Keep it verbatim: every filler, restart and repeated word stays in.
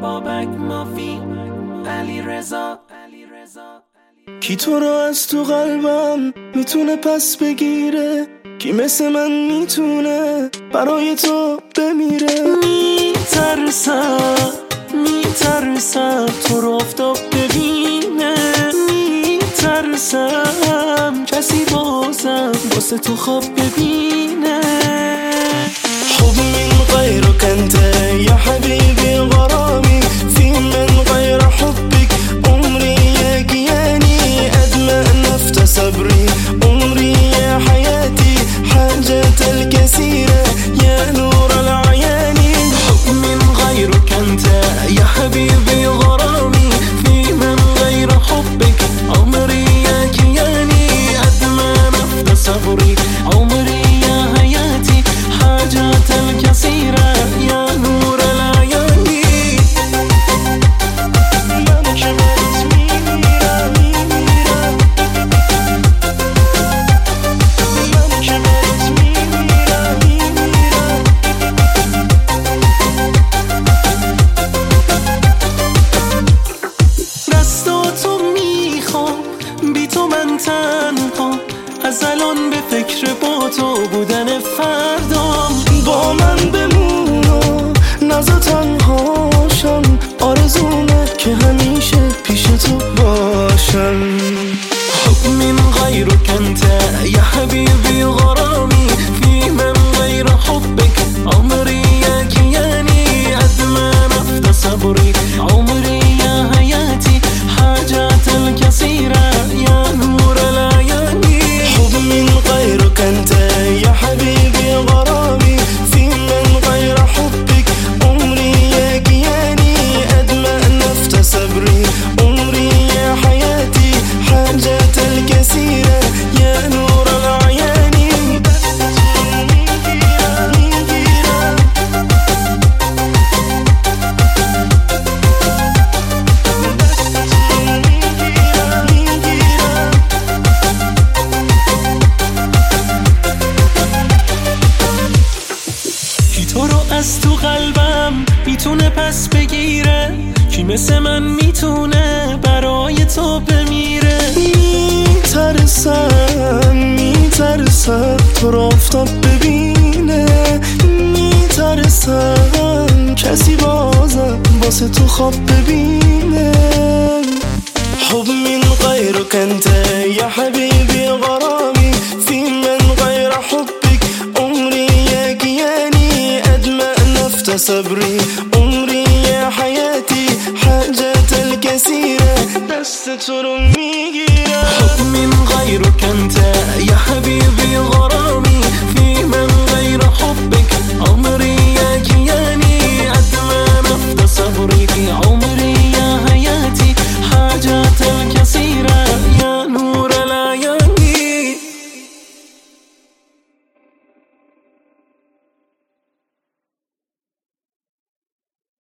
بابک مافی علی رضا. کی تو رو از تو قلبم میتونه پس بگیره؟ کی مثل من میتونه برای تو بمیره؟ میترسم میترسم تو رو آفتاب ببینه، میترسم کسی بازم واسه تو خواب ببینه. حب من غيرك انت يا حبيبي غرامي، في من غير حبك عمري يا كياني، أدمى نفت صبري عمري يا حياتي، حاجات الكثيرة يا نور العيان. حب من غيرك انت يا حبيبي غرامي، في من غير حبك عمري يا كياني، أدمى نفت صبري عمري يا حياتي، حاجات الكثيرة يا نور العيان. من كبرت ميرا ميرا، من كبرت ميرا ميرا. دستاتو میخوام بی تو من تنها، از الان به فکر با تو بودن فردام. با من بمون و نزا تنهاشم، آرزومه که همیشه پیش تو باشم. حب من غيرك انت يا حبيبي غرامي، في من غير حبك عمري يا كياني، أدمى نفت صبري عمري يا حياتي، حاجات الكثيرة يا نور العيان. حب من غيرك انت يا حبيبي غرامي، في من غير حبك عمري يا كياني، أدمى نفت صبري عمري يا حياتي، حاجات الكثيرة يا نور العيان. کی تو رو از تو قلبم میتونه پس بگیره؟ کی مثل من میتونه برای تو بمیره؟ میترسم میترسم تو رو آفتاب ببینه، میترسم کسی بازم واسه تو خواب ببینه. حب من غيرك انت يا حبيبي غرامي، في من غير حبك عمري يا كياني، أدمى نفت صبري عمري يا حياتي، حاجات الكثيرة دست تو رو میگیرم. حب من غيرك انت يا حبيبي غرامي.